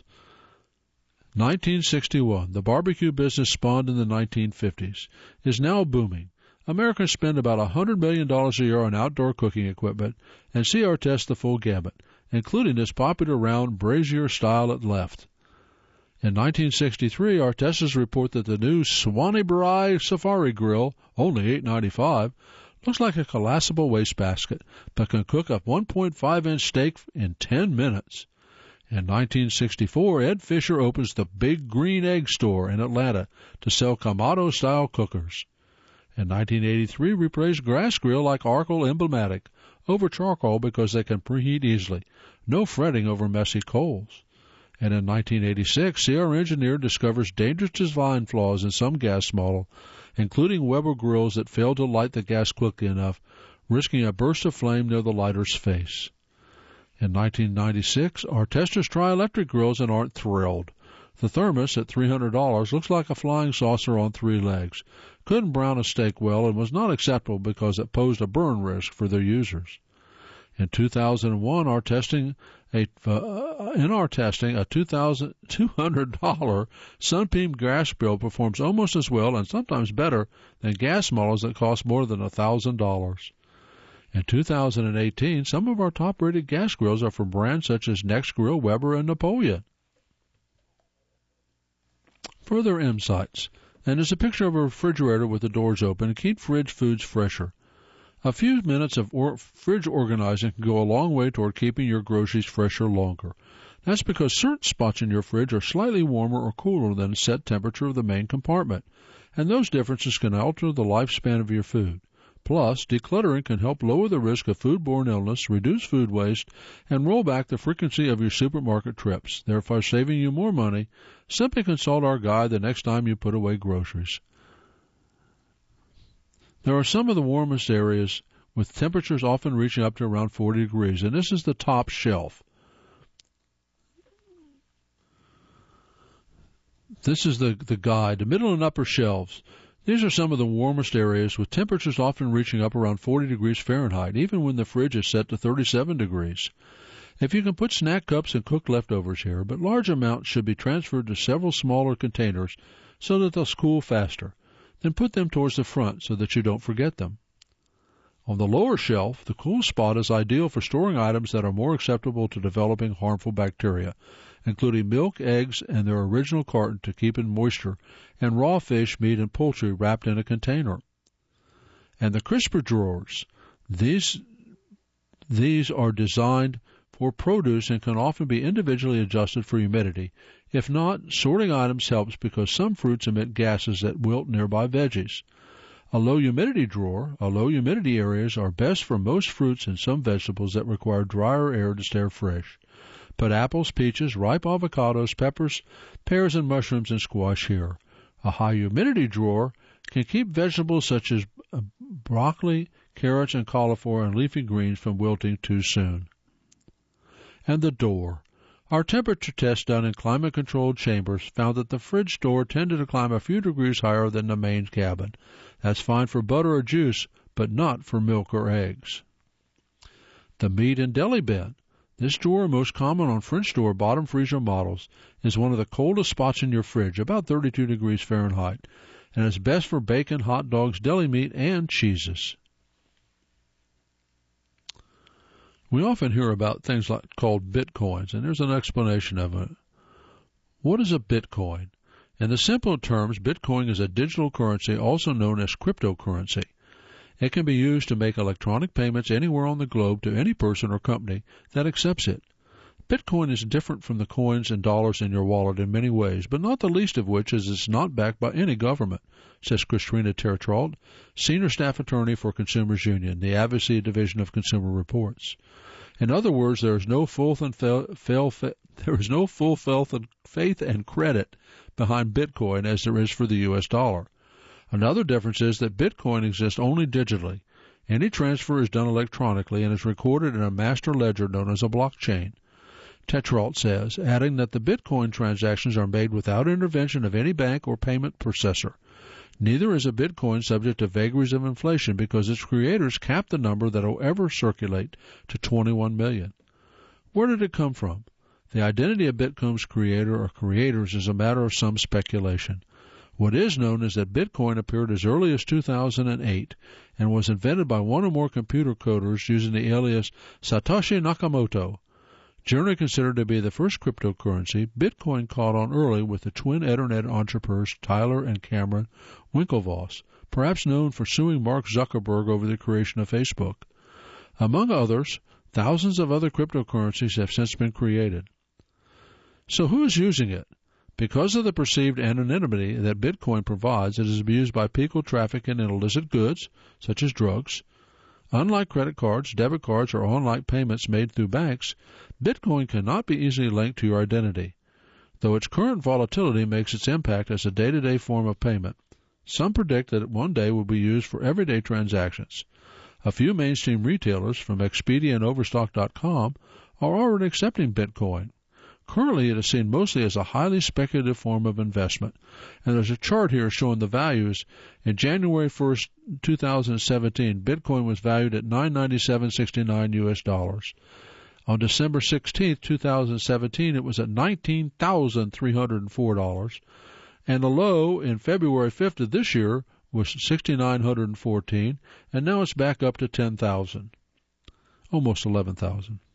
nineteen sixty-one, the barbecue business spawned in the nineteen fifties, is now booming. Americans spend about one hundred million dollars a year on outdoor cooking equipment, and C R tests the full gamut, including this popular round brazier style at left. In nineteen sixty-three, our testers report that the new Swanee Braai Safari Grill, only eight dollars and ninety-five cents, looks like a collapsible wastebasket, but can cook up one point five inch steak in ten minutes. In nineteen sixty-four, Ed Fisher opens the Big Green Egg Store in Atlanta to sell Kamado-style cookers. In nineteen eighty-three, replaced gas grill like Arkle Emblematic over charcoal because they can preheat easily. No fretting over messy coals. And in nineteen eighty-six, C R engineer discovers dangerous design flaws in some gas model, including Weber grills that fail to light the gas quickly enough, risking a burst of flame near the lighter's face. In nineteen ninety-six, our testers try electric grills and aren't thrilled. The Thermos, at three hundred dollars, looks like a flying saucer on three legs, couldn't brown a steak well, and was not acceptable because it posed a burn risk for their users. In two thousand one, our testing a, uh, in our testing, a two thousand two hundred dollars Sunbeam gas grill performs almost as well and sometimes better than gas models that cost more than one thousand dollars. In two thousand eighteen, some of our top-rated gas grills are from brands such as Nexgrill, Weber, and Napoleon. Further insights, and there's a picture of a refrigerator with the doors open to keep fridge foods fresher. A few minutes of or- fridge organizing can go a long way toward keeping your groceries fresher longer. That's because certain spots in your fridge are slightly warmer or cooler than the set temperature of the main compartment, and those differences can alter the lifespan of your food. Plus, decluttering can help lower the risk of foodborne illness, reduce food waste, and roll back the frequency of your supermarket trips, therefore saving you more money. Simply consult our guide the next time you put away groceries. There are some of the warmest areas with temperatures often reaching up to around forty degrees, and this is the top shelf. This is the, the guide, the middle and upper shelves. These are some of the warmest areas with temperatures often reaching up around forty degrees Fahrenheit, even when the fridge is set to thirty-seven degrees. If you can put snack cups and cooked leftovers here, but large amounts should be transferred to several smaller containers so that they'll cool faster. Then put them towards the front so that you don't forget them. On the lower shelf, the cool spot is ideal for storing items that are more acceptable to developing harmful bacteria, including milk, eggs, and their original carton to keep in moisture, and raw fish, meat, and poultry wrapped in a container. And the crisper drawers. These, these are designed for produce and can often be individually adjusted for humidity. If not, sorting items helps because some fruits emit gases that wilt nearby veggies. A low humidity drawer, a low humidity areas are best for most fruits and some vegetables that require drier air to stay fresh. Put apples, peaches, ripe avocados, peppers, pears, and mushrooms and squash here. A high humidity drawer can keep vegetables such as broccoli, carrots, and cauliflower and leafy greens from wilting too soon. And the door. Our temperature test done in climate-controlled chambers found that the fridge door tended to climb a few degrees higher than the main cabin. That's fine for butter or juice, but not for milk or eggs. The meat and deli bin. This drawer, most common on French door bottom freezer models, is one of the coldest spots in your fridge, about thirty-two degrees Fahrenheit, and is best for bacon, hot dogs, deli meat, and cheeses. We often hear about things like called bitcoins, and there's an explanation of it. What is a bitcoin? In the simple terms, Bitcoin is a digital currency also known as cryptocurrency. It can be used to make electronic payments anywhere on the globe to any person or company that accepts it. Bitcoin is different from the coins and dollars in your wallet in many ways, but not the least of which is it's not backed by any government, says Christina Tertrault, Senior Staff Attorney for Consumers Union, the Advocacy Division of Consumer Reports. In other words, there is no full and fail, fail, there is no full faith and credit behind Bitcoin as there is for the U S dollar. Another difference is that Bitcoin exists only digitally. Any transfer is done electronically and is recorded in a master ledger known as a blockchain. Tertrault says, adding that the Bitcoin transactions are made without intervention of any bank or payment processor. Neither is a Bitcoin subject to vagaries of inflation because its creators capped the number that will ever circulate to twenty-one million. Where did it come from? The identity of Bitcoin's creator or creators is a matter of some speculation. What is known is that Bitcoin appeared as early as two thousand eight and was invented by one or more computer coders using the alias Satoshi Nakamoto. Generally considered to be the first cryptocurrency, Bitcoin caught on early with the twin Internet entrepreneurs Tyler and Cameron Winklevoss, perhaps known for suing Mark Zuckerberg over the creation of Facebook. Among others, thousands of other cryptocurrencies have since been created. So who is using it? Because of the perceived anonymity that Bitcoin provides, it is used by people trafficking in illicit goods, such as drugs. Unlike credit cards, debit cards, or online payments made through banks, Bitcoin cannot be easily linked to your identity, though its current volatility makes its impact as a day-to-day form of payment. Some predict that it one day will be used for everyday transactions. A few mainstream retailers, from Expedia and Overstock dot com, are already accepting Bitcoin. Currently, it is seen mostly as a highly speculative form of investment, and there's a chart here showing the values. In January first, two thousand seventeen, Bitcoin was valued at nine hundred ninety-seven dollars and sixty-nine cents U S dollars. On December sixteenth, two thousand seventeen, it was at nineteen thousand three hundred four dollars, and the low in February fifth of this year was six thousand nine hundred fourteen dollars, and now it's back up to ten thousand dollars, almost eleven thousand dollars.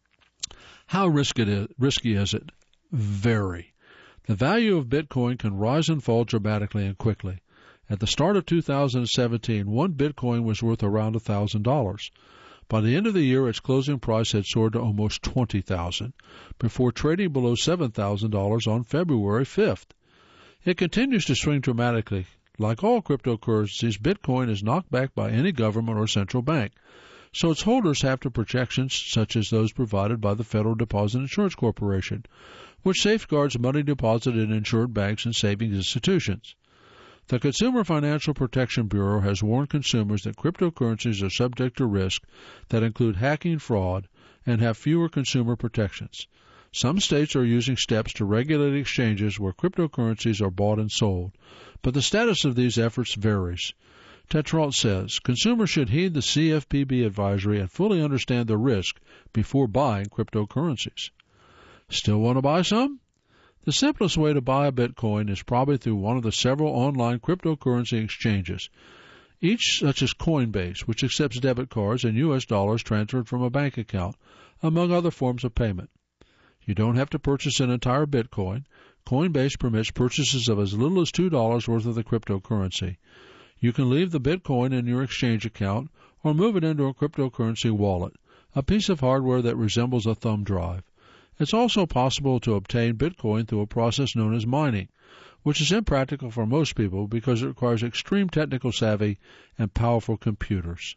How risky is, risky is it? Very. The value of Bitcoin can rise and fall dramatically and quickly. At the start of two thousand seventeen, one Bitcoin was worth around one thousand dollars. By the end of the year, its closing price had soared to almost twenty thousand dollars, before trading below seven thousand dollars on February fifth. It continues to swing dramatically. Like all cryptocurrencies, Bitcoin is knocked back by any government or central bank, so its holders have to protections such as those provided by the Federal Deposit Insurance Corporation, which safeguards money deposited in insured banks and savings institutions. The Consumer Financial Protection Bureau has warned consumers that cryptocurrencies are subject to risk that include hacking, fraud, and have fewer consumer protections. Some states are using steps to regulate exchanges where cryptocurrencies are bought and sold, but the status of these efforts varies. Tetrault says, consumers should heed the C F P B advisory and fully understand the risk before buying cryptocurrencies. Still want to buy some? The simplest way to buy a Bitcoin is probably through one of the several online cryptocurrency exchanges, each such as Coinbase, which accepts debit cards and U S dollars transferred from a bank account, among other forms of payment. You don't have to purchase an entire Bitcoin. Coinbase permits purchases of as little as two dollars worth of the cryptocurrency. You can leave the Bitcoin in your exchange account or move it into a cryptocurrency wallet, a piece of hardware that resembles a thumb drive. It's also possible to obtain Bitcoin through a process known as mining, which is impractical for most people because it requires extreme technical savvy and powerful computers.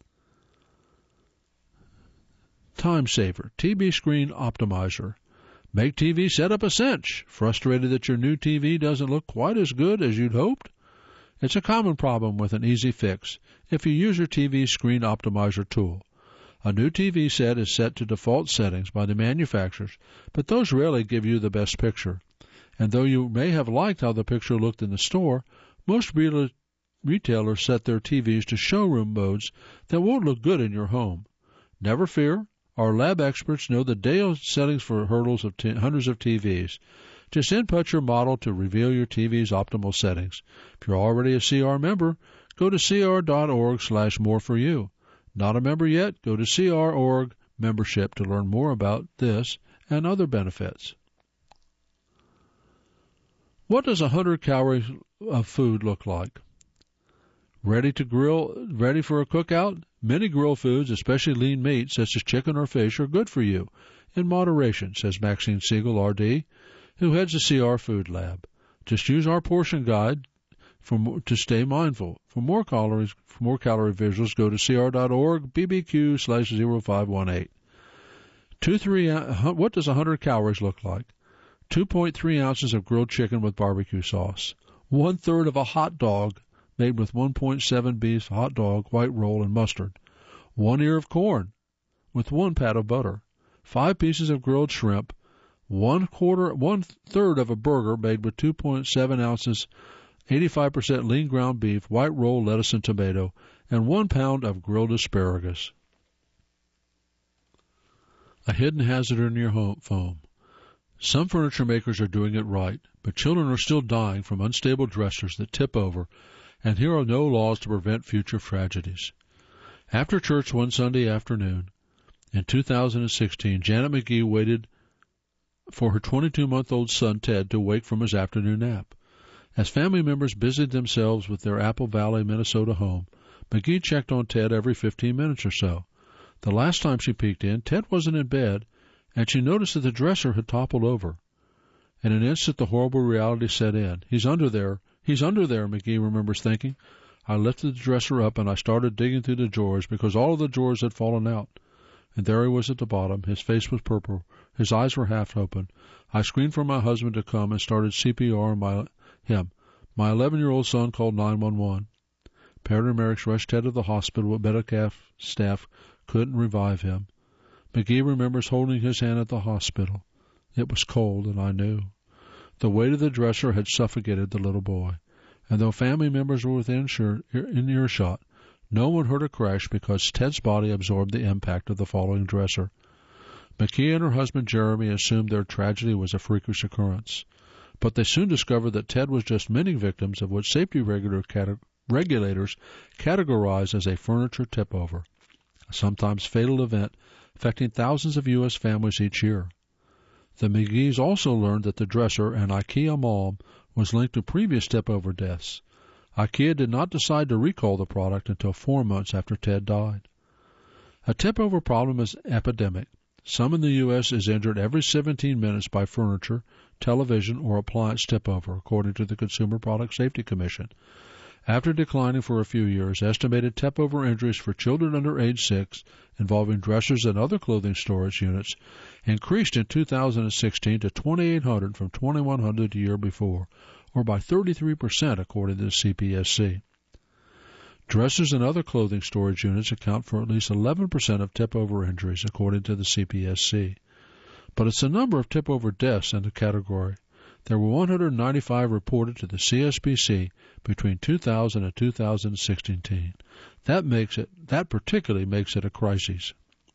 Time Saver, T V Screen Optimizer. Make T V setup a cinch. Frustrated that your new T V doesn't look quite as good as you'd hoped? It's a common problem with an easy fix if you use your T V Screen Optimizer tool. A new T V set is set to default settings by the manufacturers, but those rarely give you the best picture. And though you may have liked how the picture looked in the store, most re- retailers set their T Vs to showroom modes that won't look good in your home. Never fear. Our lab experts know the daily settings for hurdles of t- hundreds of T Vs. Just input your model to reveal your T V's optimal settings. If you're already a C R member, go to C R dot org slash more for you. Not a member yet? Go to C R dot org membership to learn more about this and other benefits. What does one hundred calories of food look like? Ready to grill, ready for a cookout? Many grill foods, especially lean meat, such as chicken or fish, are good for you, in moderation, says Maxine Siegel, R D, who heads the C R Food Lab. Just use our portion guide for more, to stay mindful. For more calories, for more calorie visuals, go to C R dot org B B Q slash zero five one eight. Two, three, what does one hundred calories look like? two point three ounces of grilled chicken with barbecue sauce. One third of a hot dog made with one point seven beef hot dog, white roll, and mustard. One ear of corn with one pat of butter. Five pieces of grilled shrimp. One quarter, one third of a burger made with two point seven ounces, eighty-five percent lean ground beef, white roll, lettuce, and tomato, and one pound of grilled asparagus. A hidden hazard in your home foam. Some furniture makers are doing it right, but children are still dying from unstable dressers that tip over, and here are no laws to prevent future tragedies. After church one Sunday afternoon in two thousand sixteen, Janet McGee waited for her twenty-two-month-old son Ted to wake from his afternoon nap. As family members busied themselves with their Apple Valley, Minnesota home, McGee checked on Ted every fifteen minutes or so. The last time she peeked in, Ted wasn't in bed, and she noticed that the dresser had toppled over. In an instant, the horrible reality set in. He's under there. He's under there, McGee remembers thinking. I lifted the dresser up, and I started digging through the drawers because all of the drawers had fallen out. And there he was at the bottom. His face was purple. His eyes were half open. I screamed for my husband to come and started C P R on my, him. My eleven-year-old son called nine one one. Paramedics rushed Ted to the hospital, but medical staff couldn't revive him. McGee remembers holding his hand at the hospital. It was cold, and I knew. The weight of the dresser had suffocated the little boy, and though family members were within in earshot, no one heard a crash because Ted's body absorbed the impact of the falling dresser. McKee and her husband Jeremy assumed their tragedy was a freakish occurrence, but they soon discovered that Ted was just many victims of what safety regular cate- regulators categorize as a furniture tip-over, a sometimes fatal event affecting thousands of U S families each year. The McGees also learned that the dresser, an IKEA mom, was linked to previous tip-over deaths. IKEA did not decide to recall the product until four months after Ted died. A tip-over problem is epidemic. Some in the U S is injured every seventeen minutes by furniture, television, or appliance tip-over, according to the Consumer Product Safety Commission. After declining for a few years, estimated tip-over injuries for children under age six involving dressers and other clothing storage units increased in two thousand sixteen to twenty-eight hundred from twenty-one hundred the year before, or by thirty-three percent according to the C P S C. Dressers and other clothing storage units account for at least eleven percent of tip-over injuries according to the C P S C. But it's the number of tip-over deaths in the category. There were one hundred ninety-five reported to the C S P C between two thousand and two thousand sixteen. That makes it that particularly makes it a crisis.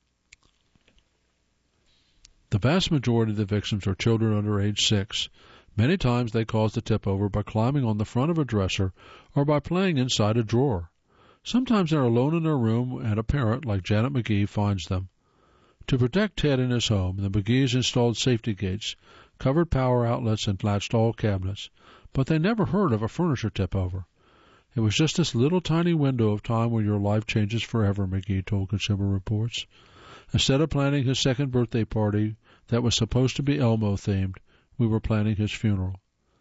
The vast majority of the victims are children under age six. Many times they cause the tip-over by climbing on the front of a dresser or by playing inside a drawer. Sometimes they're alone in their room and a parent, like Janet McGee, finds them. To protect Ted in his home, the McGees installed safety gates, covered power outlets, and latched all cabinets, but they never heard of a furniture tip-over. It was just this little tiny window of time where your life changes forever, McGee told Consumer Reports. Instead of planning his second birthday party that was supposed to be Elmo-themed, we were planning his funeral.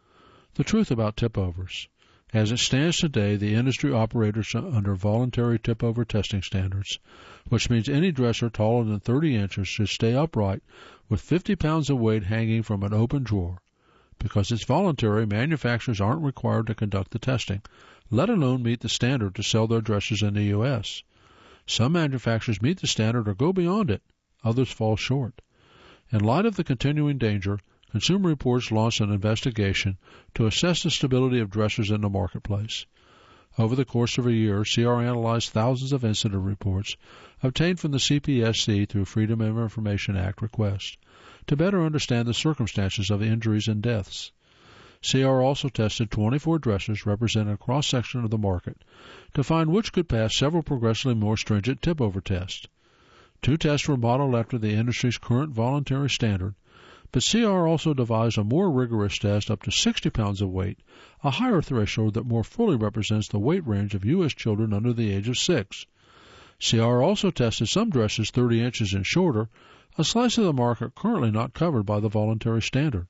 The truth about tip-overs. As it stands today, the industry operates under voluntary tip-over testing standards, which means any dresser taller than thirty inches should stay upright with fifty pounds of weight hanging from an open drawer. Because it's voluntary, manufacturers aren't required to conduct the testing, let alone meet the standard to sell their dressers in the U S Some manufacturers meet the standard or go beyond it. Others fall short. In light of the continuing danger, Consumer Reports launched an investigation to assess the stability of dressers in the marketplace. Over the course of a year, C R analyzed thousands of incident reports obtained from the C P S C through Freedom of Information Act request to better understand the circumstances of injuries and deaths. C R also tested twenty-four dressers representing a cross-section of the market to find which could pass several progressively more stringent tip-over tests. Two tests were modeled after the industry's current voluntary standard, but C R also devised a more rigorous test up to sixty pounds of weight, a higher threshold that more fully represents the weight range of U S children under the age of six. C R also tested some dressers thirty inches and shorter, a slice of the market currently not covered by the voluntary standard.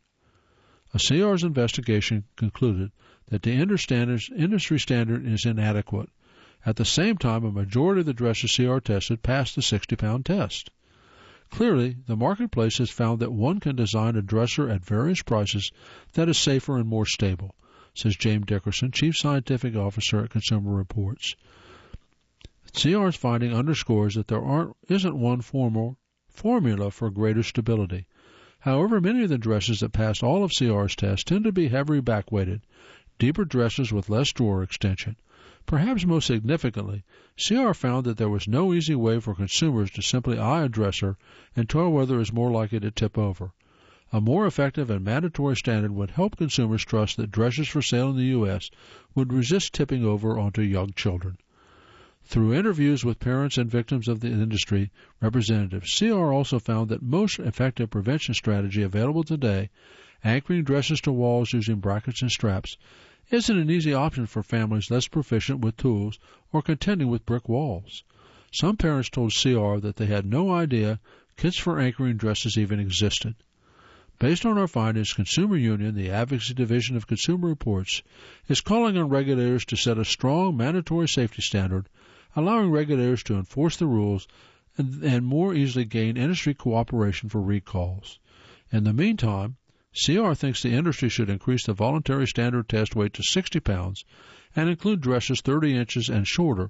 A C R's investigation concluded that the industry standard is inadequate. At the same time, a majority of the dressers C R tested passed the sixty-pound test. Clearly, the marketplace has found that one can design a dresser at various prices that is safer and more stable, says James Dickerson, Chief Scientific Officer at Consumer Reports. C R's finding underscores that there aren't, isn't one formal formula for greater stability. However, many of the dressers that passed all of C R's tests tend to be heavily back-weighted, deeper dressers with less drawer extension. Perhaps most significantly, C R found that there was no easy way for consumers to simply eye a dresser and tell whether it is more likely to tip over. A more effective and mandatory standard would help consumers trust that dressers for sale in the U S would resist tipping over onto young children. Through interviews with parents and victims of the industry representatives, C R also found that most effective prevention strategy available today, anchoring dressers to walls using brackets and straps, isn't an easy option for families less proficient with tools or contending with brick walls. Some parents told C R that they had no idea kits for anchoring dressers even existed. Based on our findings, Consumer Union, the Advocacy Division of Consumer Reports, is calling on regulators to set a strong mandatory safety standard, allowing regulators to enforce the rules and, and more easily gain industry cooperation for recalls. In the meantime, C R thinks the industry should increase the voluntary standard test weight to sixty pounds and include dressers thirty inches and shorter.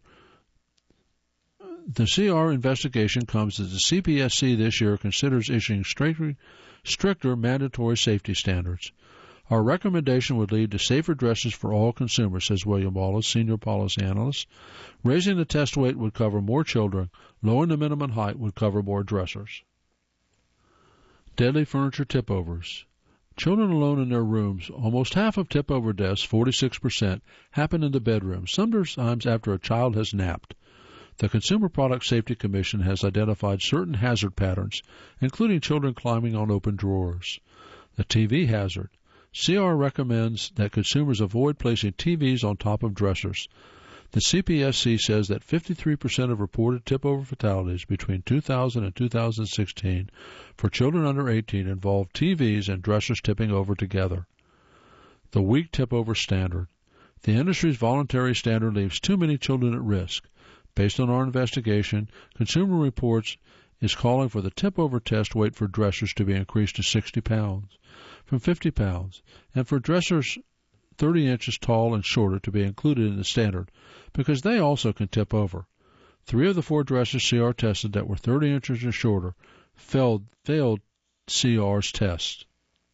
The C R investigation comes as the C P S C this year considers issuing stricter, stricter mandatory safety standards. Our recommendation would lead to safer dressers for all consumers, says William Wallace, Senior Policy Analyst. Raising the test weight would cover more children. Lowering the minimum height would cover more dressers. Deadly furniture tip-overs. Children alone in their rooms. Almost half of tip-over deaths, forty-six percent, happen in the bedroom, sometimes after a child has napped. The Consumer Product Safety Commission has identified certain hazard patterns, including children climbing on open drawers. The T V hazard. C R recommends that consumers avoid placing T Vs on top of dressers. The C P S C says that fifty-three percent of reported tip-over fatalities between two thousand and two thousand sixteen for children under eighteen involved T Vs and dressers tipping over together. The weak tip-over standard. The industry's voluntary standard leaves too many children at risk. Based on our investigation, Consumer Reports is calling for the tip-over test weight for dressers to be increased to sixty pounds from fifty pounds, and for dressers thirty inches tall and shorter to be included in the standard, because they also can tip over. Three of the four dressers C R tested that were thirty inches or shorter failed, failed C R's test.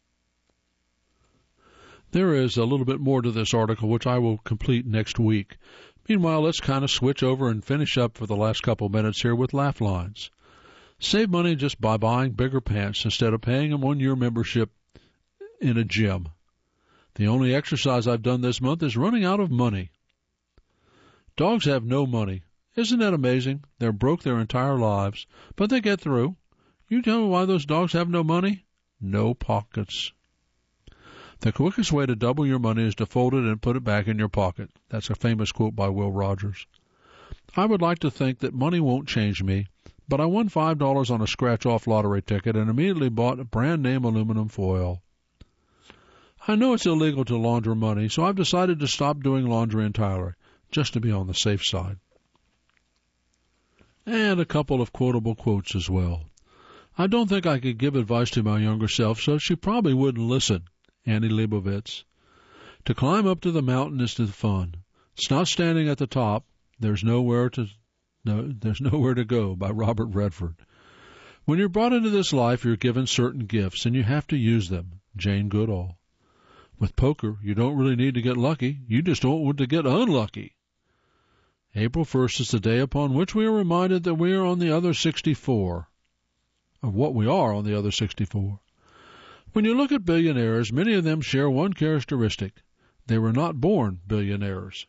There is a little bit more to this article, which I will complete next week. Meanwhile, let's kind of switch over and finish up for the last couple minutes here with laugh lines. Save money just by buying bigger pants instead of paying a one-year membership in a gym. The only exercise I've done this month is running out of money. Dogs have no money. Isn't that amazing? They're broke their entire lives, but they get through. You tell me why those dogs have no money? No pockets. The quickest way to double your money is to fold it and put it back in your pocket. That's a famous quote by Will Rogers. I would like to think that money won't change me, but I won five dollars on a scratch-off lottery ticket and immediately bought a brand-name aluminum foil. I know it's illegal to launder money, so I've decided to stop doing laundry entirely, just to be on the safe side. And a couple of quotable quotes as well. I don't think I could give advice to my younger self, so she probably wouldn't listen. Annie Leibovitz. To climb up to the mountain is the fun. It's not standing at the top. There's nowhere to no, there's nowhere to go, by Robert Redford. When you're brought into this life, you're given certain gifts, and you have to use them. Jane Goodall. With poker, you don't really need to get lucky. You just don't want to get unlucky. April first is the day upon which we are reminded that we are on the other sixty-four. Of what we are on the other sixty-four. When you look at billionaires, many of them share one characteristic. They were not born billionaires.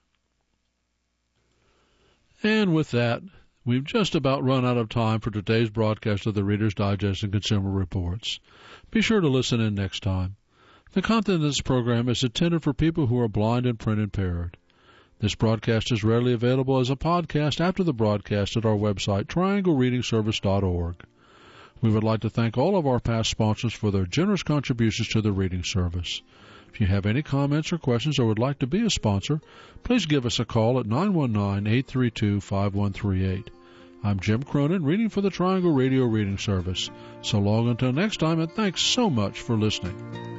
And with that, we've just about run out of time for today's broadcast of the Reader's Digest and Consumer Reports. Be sure to listen in next time. The content of this program is intended for people who are blind and print impaired. This broadcast is rarely available as a podcast after the broadcast at our website, triangle reading service dot org. We would like to thank all of our past sponsors for their generous contributions to the reading service. If you have any comments or questions or would like to be a sponsor, please give us a call at nine one nine, eight three two, five one three eight. I'm Jim Cronin, reading for the Triangle Radio Reading Service. So long until next time, and thanks so much for listening.